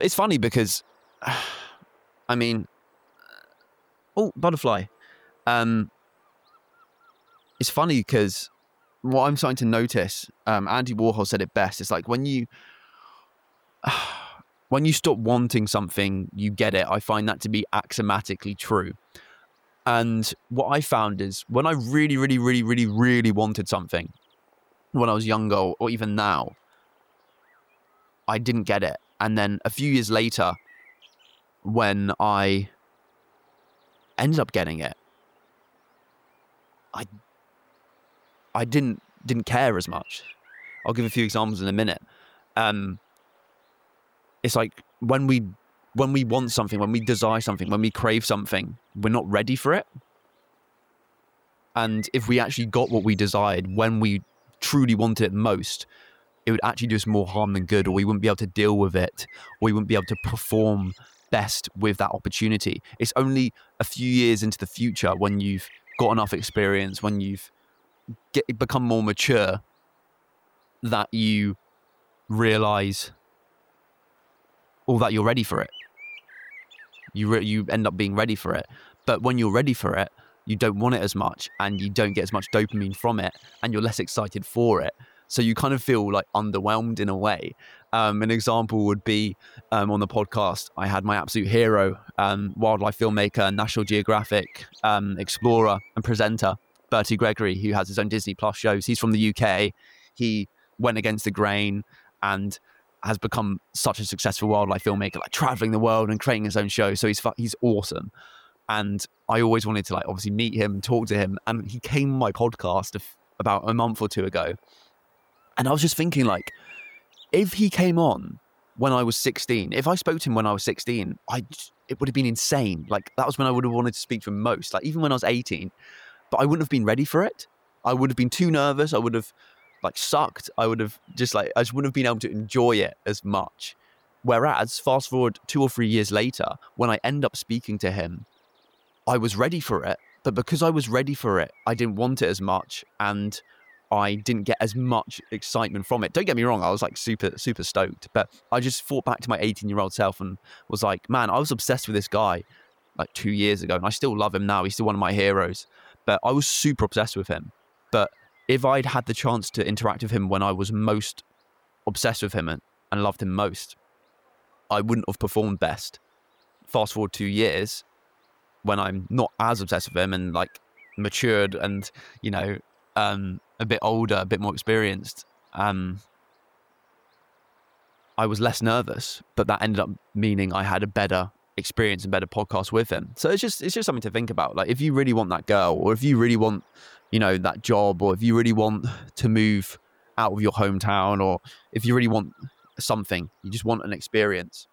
it's funny because, I mean, butterfly. It's funny because what I'm starting to notice, Andy Warhol said it best. It's like when you stop wanting something, you get it. I find that to be axiomatically true. And what I found is when I really, really, really, really, really wanted something, when I was younger or even now, I didn't get it. And then a few years later, when I ended up getting it, I didn't care as much. I'll give a few examples in a minute. It's like when we want something, when we desire something, when we crave something, we're not ready for it. And if we actually got what we desired when we truly wanted it most, it would actually do us more harm than good, or we wouldn't be able to deal with it, or we wouldn't be able to perform best with that opportunity. It's only a few years into the future, when you've got enough experience, when you've become more mature, that you realize that you're ready for it. You end up being ready for it. But when you're ready for it, you don't want it as much, and you don't get as much dopamine from it, and you're less excited for it. So you kind of feel like underwhelmed in a way. An example would be on the podcast, I had my absolute hero, wildlife filmmaker, National Geographic explorer and presenter, Bertie Gregory, who has his own Disney Plus shows. He's from the UK. He went against the grain and has become such a successful wildlife filmmaker, like traveling the world and creating his own show. So he's awesome. And I always wanted to obviously meet him, talk to him. And he came on my podcast about a month or two ago. And I was just thinking, if he came on when I was 16, if I spoke to him when I was 16, it would have been insane. That was when I would have wanted to speak to him most. Even when I was 18, but I wouldn't have been ready for it. I would have been too nervous. I would have sucked. I would have I just wouldn't have been able to enjoy it as much. Whereas fast forward 2 or 3 years later, when I end up speaking to him, I was ready for it. But because I was ready for it, I didn't want it as much, and I didn't get as much excitement from it. Don't get me wrong, I was super, super stoked. But I just thought back to my 18-year-old self and was like, man, I was obsessed with this guy 2 years ago, and I still love him now. He's still one of my heroes. But I was super obsessed with him. But if I'd had the chance to interact with him when I was most obsessed with him and loved him most, I wouldn't have performed best. Fast forward 2 years, when I'm not as obsessed with him and matured and, a bit older, a bit more experienced, I was less nervous, but that ended up meaning I had a better experience and better podcast with him. So it's just something to think about. If you really want that girl, or if you really want, that job, or if you really want to move out of your hometown, or if you really want something, you just want an experience.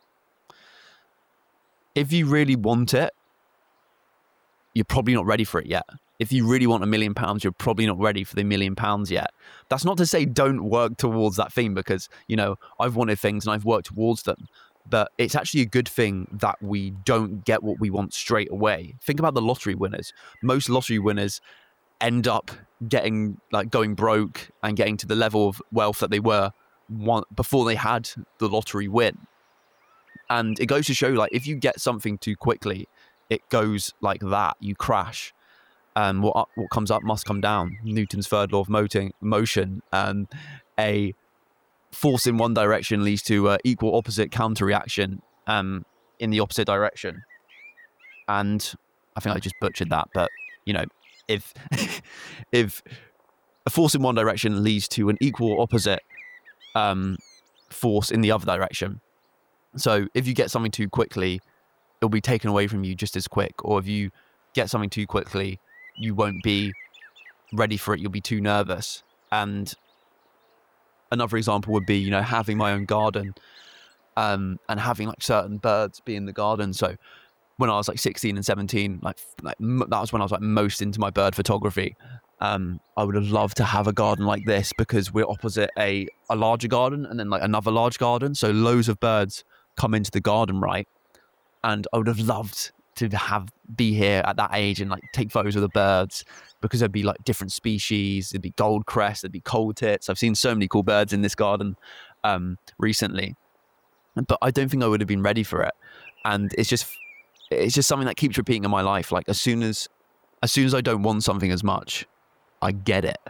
If you really want it, you're probably not ready for it yet. If you really want £1 million, you're probably not ready for the £1 million yet. That's not to say don't work towards that thing, because, I've wanted things and I've worked towards them. But it's actually a good thing that we don't get what we want straight away. Think about the lottery winners. Most lottery winners end up getting going broke and getting to the level of wealth that they were before they had the lottery win. And it goes to show, if you get something too quickly, it goes like that. You crash. What comes up must come down. Newton's third law of motion. A force in one direction leads to equal opposite counter reaction in the opposite direction. And I think I just butchered that, but if if a force in one direction leads to an equal opposite force in the other direction. So if you get something too quickly, it'll be taken away from you just as quick. Or if you get something too quickly, you won't be ready for it. You'll be too nervous. And another example would be, having my own garden and having certain birds be in the garden. So when I was 16 and 17, that was when I was most into my bird photography. I would have loved to have a garden like this, because we're opposite a larger garden and then another large garden. So loads of birds come into the garden, right? And I would have loved to be here at that age and take photos of the birds, because there'd be different species. There'd be goldcrest, there'd be cold tits. I've seen so many cool birds in this garden recently. but I don't think I would have been ready for it. And it's just something that keeps repeating in my life. Like as soon as I don't want something as much, I get it.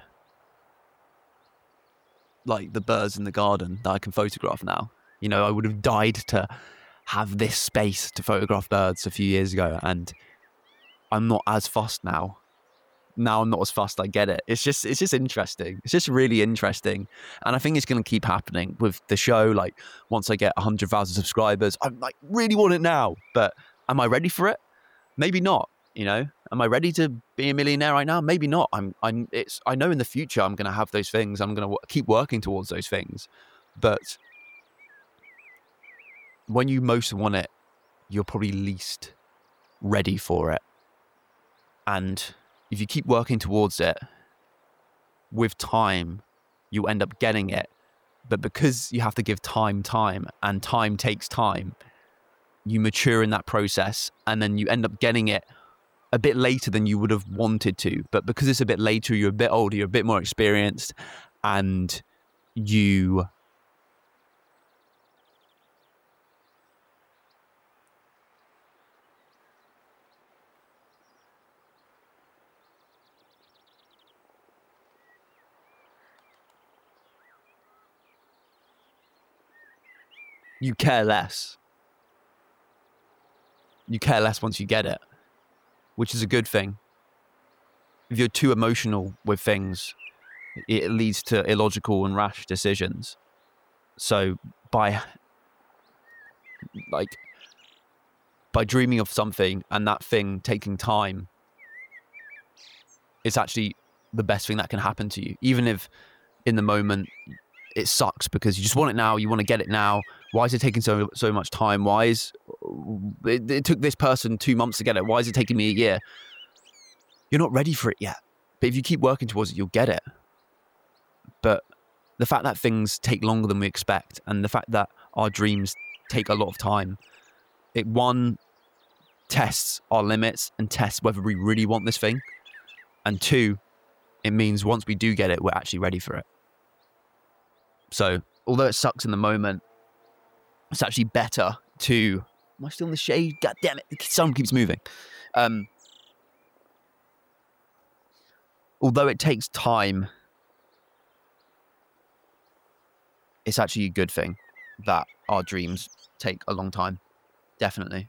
Like the birds in the garden that I can photograph now. You know, I would have died to have this space to photograph birds a few years ago, and I'm not as fussed now. Now I'm not as fussed. I get it. It's just interesting. It's just really interesting, and I think it's going to keep happening with the show. Like once I get 100,000 subscribers, I'm like really want it now. But am I ready for it? Maybe not. You know, am I ready to be a millionaire right now? Maybe not. I know in the future I'm going to have those things. I'm going to keep working towards those things. But when you most want it, you're probably least ready for it. And if you keep working towards it, with time, you end up getting it. But because you have to give time, and time takes time, you mature in that process, and then you end up getting it a bit later than you would have wanted to. But because it's a bit later, you're a bit older, you're a bit more experienced, and you care less. You care less once you get it, which is a good thing. If you're too emotional with things, it leads to illogical and rash decisions. So by dreaming of something and that thing taking time, it's actually the best thing that can happen to you. Even if in the moment it sucks because you just want it now, you want to get it now. Why is it taking so much time? Why is it took this person 2 months to get it? Why is it taking me a year? You're not ready for it yet. But if you keep working towards it, you'll get it. But the fact that things take longer than we expect, and the fact that our dreams take a lot of time, it tests our limits and tests whether we really want this thing. And 2, it means once we do get it, we're actually ready for it. So although it sucks in the moment, it's actually better to... Am I still in the shade? God damn it. The sun keeps moving. Although it takes time, it's actually a good thing that our dreams take a long time. Definitely.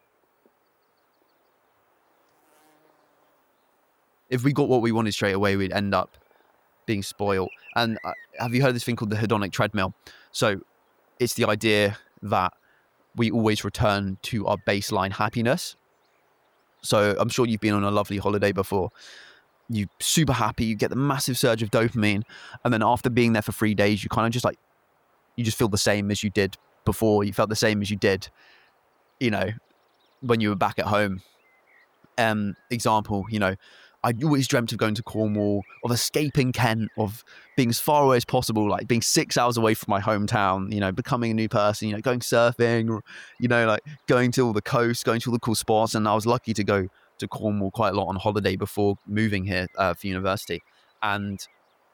If we got what we wanted straight away, we'd end up being spoiled. And have you heard of this thing called the hedonic treadmill? So it's the idea that we always return to our baseline happiness. So I'm sure you've been on a lovely holiday before. You're super happy, you get the massive surge of dopamine, and then after being there for 3 days, you kind of just you just feel the same as you did before. You felt the same as you did, when you were back at home. Example, I always dreamt of going to Cornwall, of escaping Kent, of being as far away as possible, like being 6 hours away from my hometown, becoming a new person, going surfing, going to all the coast, going to all the cool spots. And I was lucky to go to Cornwall quite a lot on holiday before moving here for university. And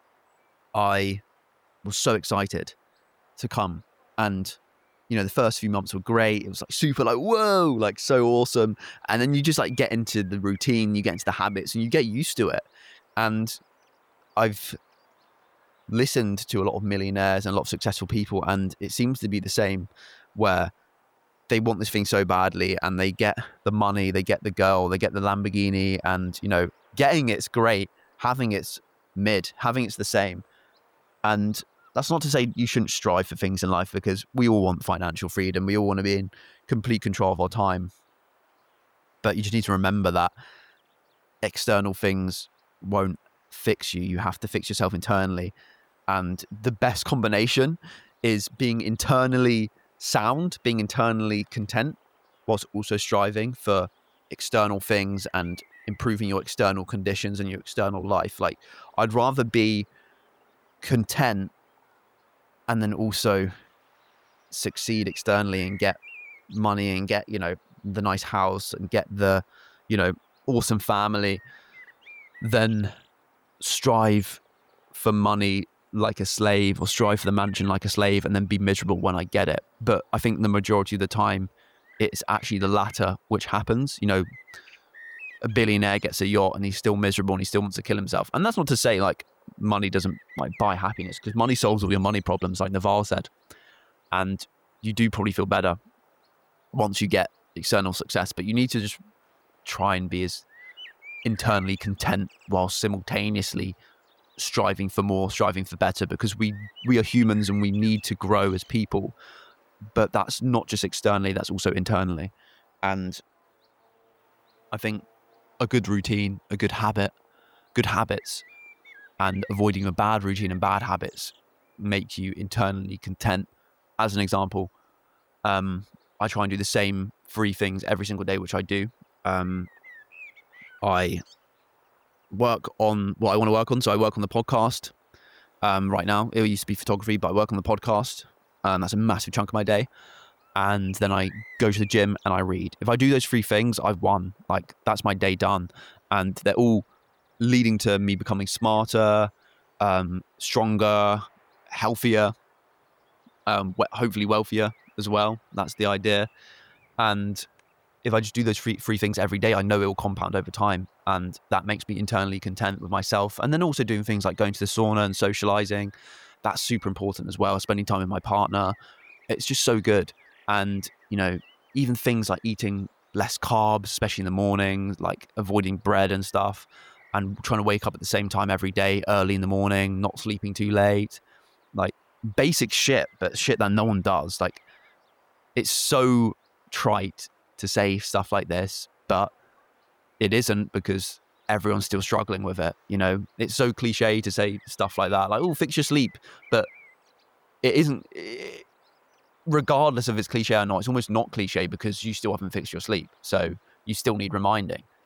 I was so excited to come. And the first few months were great. It was super whoa, so awesome. And then you just get into the routine, you get into the habits, and you get used to it. And I've listened to a lot of millionaires and a lot of successful people, and it seems to be the same, where they want this thing so badly and they get the money, they get the girl, they get the Lamborghini, and getting it's great, having it's mid, having it's the same. And that's not to say you shouldn't strive for things in life, because we all want financial freedom. We all want to be in complete control of our time. But you just need to remember that external things won't fix you. You have to fix yourself internally. And the best combination is being internally sound, being internally content, whilst also striving for external things and improving your external conditions and your external life. I'd rather be content and then also succeed externally and get money and get, the nice house and get the, awesome family, then strive for money like a slave or strive for the mansion like a slave and then be miserable when I get it. But I think the majority of the time it's actually the latter which happens. You know, a billionaire gets a yacht and he's still miserable and he still wants to kill himself. And that's not to say like money doesn't like buy happiness, because money solves all your money problems, like Naval said. And you do probably feel better once you get external success, but you need to just try and be as internally content while simultaneously striving for more, striving for better, because we are humans and we need to grow as people. But that's not just externally, that's also internally. And I think a good routine, a good habit, good habits, and avoiding a bad routine and bad habits make you internally content. As an example, I try and do the same 3 things every single day, which I do. I work on what I want to work on. So I work on the podcast right now. It used to be photography, but I work on the podcast. That's a massive chunk of my day. And then I go to the gym and I read. If I do those 3 things, I've won. Like, that's my day done. And they're all leading to me becoming smarter, stronger, healthier, hopefully wealthier as well. That's the idea. And if I just do those three things every day, I know it will compound over time. And that makes me internally content with myself. And then also doing things like going to the sauna and socializing. That's super important as well. Spending time with my partner. It's just so good. And, you know, even things like eating less carbs, especially in the morning, like avoiding bread and stuff, and trying to wake up at the same time every day, early in the morning, not sleeping too late, like basic shit, but shit that no one does. Like, it's so trite to say stuff like this, but it isn't, because everyone's still struggling with it. You know, it's so cliche to say stuff like that, like, oh, fix your sleep, but it isn't. Regardless of it's cliche or not, it's almost not cliche, because you still haven't fixed your sleep, so you still need reminding.